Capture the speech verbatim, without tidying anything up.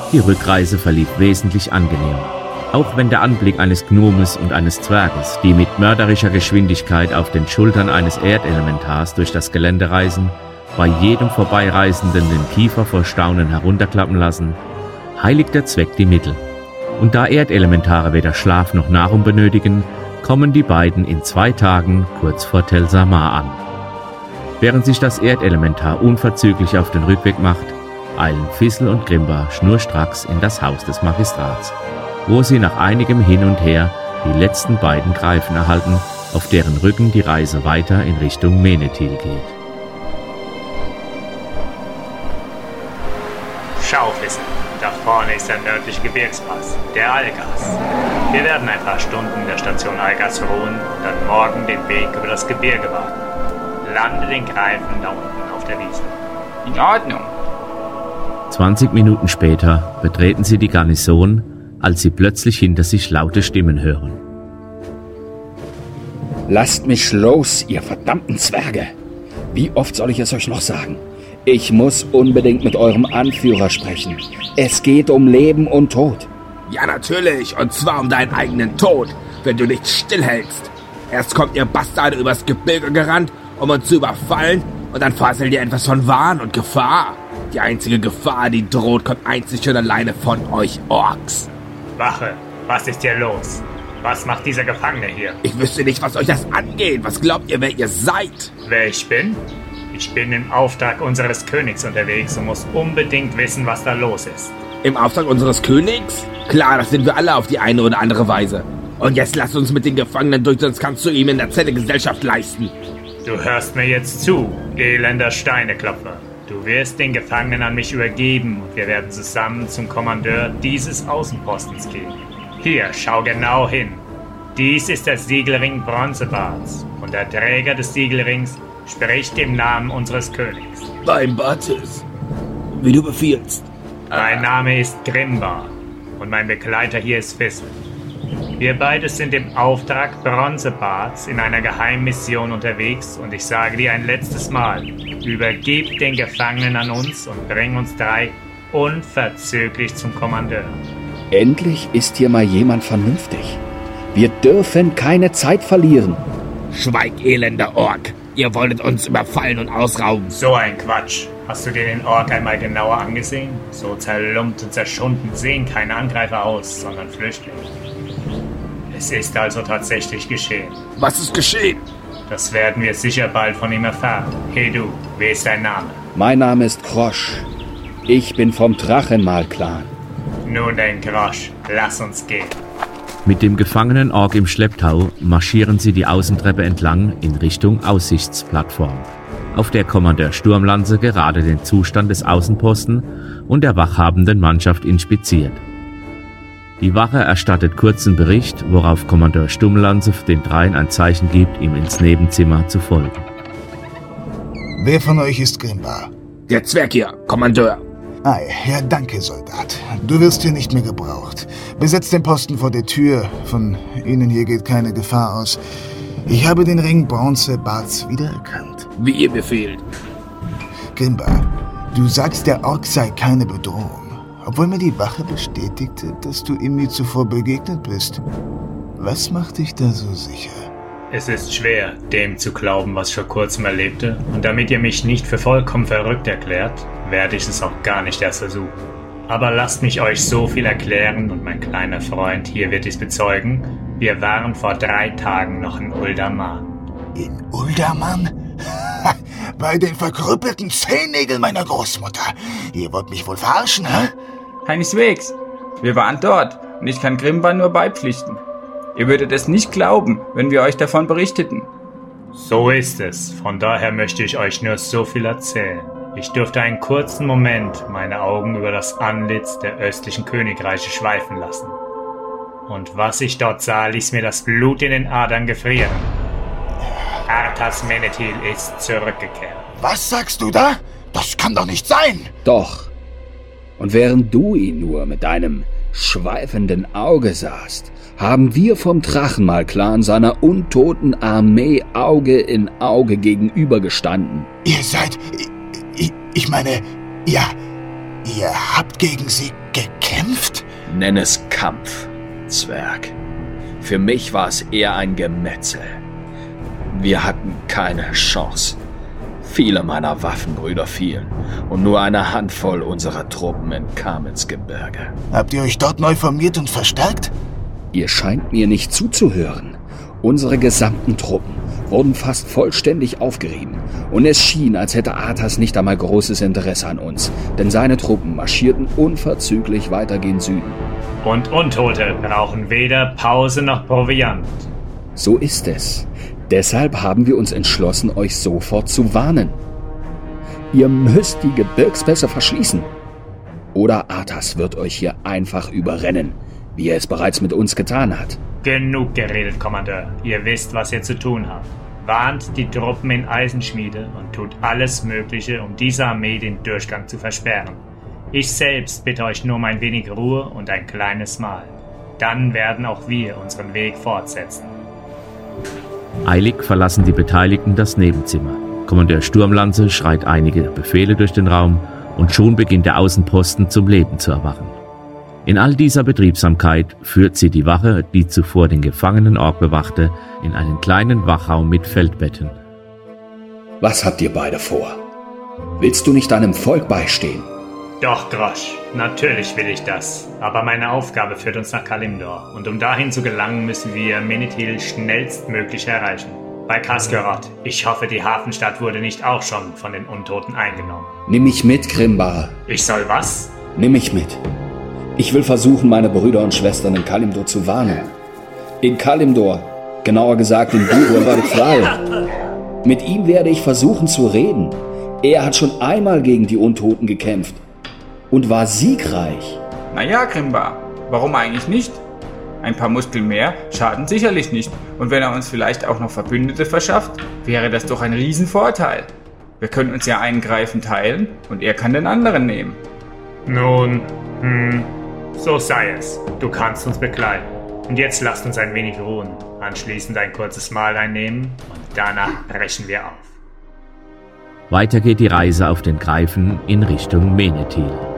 Die Rückreise verlief wesentlich angenehmer. Auch wenn der Anblick eines Gnomes und eines Zwerges, die mit mörderischer Geschwindigkeit auf den Schultern eines Erdelementars durch das Gelände reisen, bei jedem Vorbeireisenden den Kiefer vor Staunen herunterklappen lassen, heiligt der Zweck die Mittel. Und da Erdelementare weder Schlaf noch Nahrung benötigen, kommen die beiden in zwei Tagen kurz vor Tel Samar an. Während sich das Erdelementar unverzüglich auf den Rückweg macht, eilen Fissel und Grimba schnurstracks in das Haus des Magistrats, wo sie nach einigem Hin und Her die letzten beiden Greifen erhalten, auf deren Rücken die Reise weiter in Richtung Menethil geht. Schau, Fissel, da vorne ist der nördliche Gebirgspass, der Algas. Wir werden ein paar Stunden in der Station Algas ruhen und dann morgen den Weg über das Gebirge wagen. Lande den Greifen da unten auf der Wiese. In Ordnung. zwanzig Minuten später betreten sie die Garnison, als sie plötzlich hinter sich laute Stimmen hören. Lasst mich los, ihr verdammten Zwerge! Wie oft soll ich es euch noch sagen? Ich muss unbedingt mit eurem Anführer sprechen. Es geht um Leben und Tod. Ja, natürlich, und zwar um deinen eigenen Tod, wenn du nicht stillhältst. Erst kommt ihr Bastarde übers Gebirge gerannt, um uns zu überfallen, und dann faselt ihr etwas von Wahn und Gefahr. Die einzige Gefahr, die droht, kommt einzig und alleine von euch Orks. Wache, was ist hier los? Was macht dieser Gefangene hier? Ich wüsste nicht, was euch das angeht. Was glaubt ihr, wer ihr seid? Wer ich bin? Ich bin im Auftrag unseres Königs unterwegs und muss unbedingt wissen, was da los ist. Im Auftrag unseres Königs? Klar, das sind wir alle auf die eine oder andere Weise. Und jetzt lasst uns mit den Gefangenen durch, sonst kannst du ihm in der Zelle Gesellschaft leisten. Du hörst mir jetzt zu, elender Steineklopfer. Du wirst den Gefangenen an mich übergeben und wir werden zusammen zum Kommandeur dieses Außenpostens gehen. Hier, schau genau hin. Dies ist der Siegelring Bronzebarts und der Träger des Siegelrings spricht im Namen unseres Königs. Beim Bartes, wie du befiehlst. Mein Name ist Grimba und mein Begleiter hier ist Fissel. Wir beide sind im Auftrag Bronzebarts in einer Geheimmission unterwegs und ich sage dir ein letztes Mal, übergib den Gefangenen an uns und bring uns drei unverzüglich zum Kommandeur. Endlich ist hier mal jemand vernünftig. Wir dürfen keine Zeit verlieren. Schweig, elender Ork. Ihr wolltet uns überfallen und ausrauben. So ein Quatsch. Hast du dir den Ork einmal genauer angesehen? So zerlumpt und zerschunden sehen keine Angreifer aus, sondern Flüchtlinge. Es ist also tatsächlich geschehen. Was ist geschehen? Das werden wir sicher bald von ihm erfahren. Hey du, wie ist dein Name? Mein Name ist Krosch. Ich bin vom Drachenmal-Clan. Nun denn, Krosch, lass uns gehen. Mit dem gefangenen Ork im Schlepptau marschieren sie die Außentreppe entlang in Richtung Aussichtsplattform, auf der Kommandeur Sturmlanze gerade den Zustand des Außenposten und der wachhabenden Mannschaft inspiziert. Die Wache erstattet kurzen Bericht, worauf Kommandeur Sturmlanze den dreien ein Zeichen gibt, ihm ins Nebenzimmer zu folgen. Wer von euch ist Grimba? Der Zwerg hier, Kommandeur. Ei, ja, danke, Soldat. Du wirst hier nicht mehr gebraucht. Besetzt den Posten vor der Tür. Von Ihnen hier geht keine Gefahr aus. Ich habe den Ring Bronzebarts wiedererkannt. Wie ihr befehlt. Grimba, du sagst, der Ork sei keine Bedrohung. Obwohl mir die Wache bestätigte, dass du ihm nie zuvor begegnet bist. Was macht dich da so sicher? Es ist schwer, dem zu glauben, was ich vor kurzem erlebte. Und damit ihr mich nicht für vollkommen verrückt erklärt, werde ich es auch gar nicht erst versuchen. Aber lasst mich euch so viel erklären und mein kleiner Freund hier wird es bezeugen. Wir waren vor drei Tagen noch in Uldaman. In Uldaman? Bei den verkrüppelten Zehennägeln meiner Großmutter. Ihr wollt mich wohl verarschen, hä? Keineswegs. Wir waren dort und ich kann Grimba nur beipflichten. Ihr würdet es nicht glauben, wenn wir euch davon berichteten. So ist es. Von daher möchte ich euch nur so viel erzählen. Ich durfte einen kurzen Moment meine Augen über das Antlitz der östlichen Königreiche schweifen lassen. Und was ich dort sah, ließ mir das Blut in den Adern gefrieren. Arthas Menethil ist zurückgekehrt. Was sagst du da? Das kann doch nicht sein! Doch. Und während du ihn nur mit deinem schweifenden Auge sahst, haben wir vom Drachenmal-Clan seiner untoten Armee Auge in Auge gegenübergestanden. Ihr seid... Ich, ich meine... Ja... Ihr habt gegen sie gekämpft? Nenn es Kampf, Zwerg. Für mich war es eher ein Gemetzel. Wir hatten keine Chance. Viele meiner Waffenbrüder fielen und nur eine Handvoll unserer Truppen entkam ins Gebirge. Habt ihr euch dort neu formiert und verstärkt? Ihr scheint mir nicht zuzuhören. Unsere gesamten Truppen wurden fast vollständig aufgerieben und es schien, als hätte Arthas nicht einmal großes Interesse an uns, denn seine Truppen marschierten unverzüglich weiter gen Süden. Und Untote brauchen weder Pause noch Proviant. So ist es. Deshalb haben wir uns entschlossen, euch sofort zu warnen. Ihr müsst die Gebirgspässe verschließen. Oder Arthas wird euch hier einfach überrennen, wie er es bereits mit uns getan hat. Genug geredet, Kommandeur. Ihr wisst, was ihr zu tun habt. Warnt die Truppen in Eisenschmiede und tut alles Mögliche, um dieser Armee den Durchgang zu versperren. Ich selbst bitte euch nur um ein wenig Ruhe und ein kleines Mahl. Dann werden auch wir unseren Weg fortsetzen. Eilig verlassen die Beteiligten das Nebenzimmer. Kommandeur Sturmlanze schreit einige Befehle durch den Raum und schon beginnt der Außenposten zum Leben zu erwachen. In all dieser Betriebsamkeit führt sie die Wache, die zuvor den gefangenen Ork bewachte, in einen kleinen Wachraum mit Feldbetten. Was habt ihr beide vor? Willst du nicht deinem Volk beistehen? Doch, Grosch, natürlich will ich das. Aber meine Aufgabe führt uns nach Kalimdor. Und um dahin zu gelangen, müssen wir Menethil schnellstmöglich erreichen. Bei Kaskerot. Ich hoffe, die Hafenstadt wurde nicht auch schon von den Untoten eingenommen. Nimm mich mit, Grimbar. Ich soll was? Nimm mich mit. Ich will versuchen, meine Brüder und Schwestern in Kalimdor zu warnen. In Kalimdor, genauer gesagt in Budur-Varithral. Mit ihm werde ich versuchen zu reden. Er hat schon einmal gegen die Untoten gekämpft und war siegreich. Naja, Grimbar, warum eigentlich nicht? Ein paar Muskeln mehr schaden sicherlich nicht. Und wenn er uns vielleicht auch noch Verbündete verschafft, wäre das doch ein Riesenvorteil. Wir können uns ja einen Greifen teilen und er kann den anderen nehmen. Nun, hm, so sei es. Du kannst uns begleiten. Und jetzt lasst uns ein wenig ruhen, anschließend ein kurzes Mahl einnehmen und danach brechen wir auf. Weiter geht die Reise auf den Greifen in Richtung Menethil.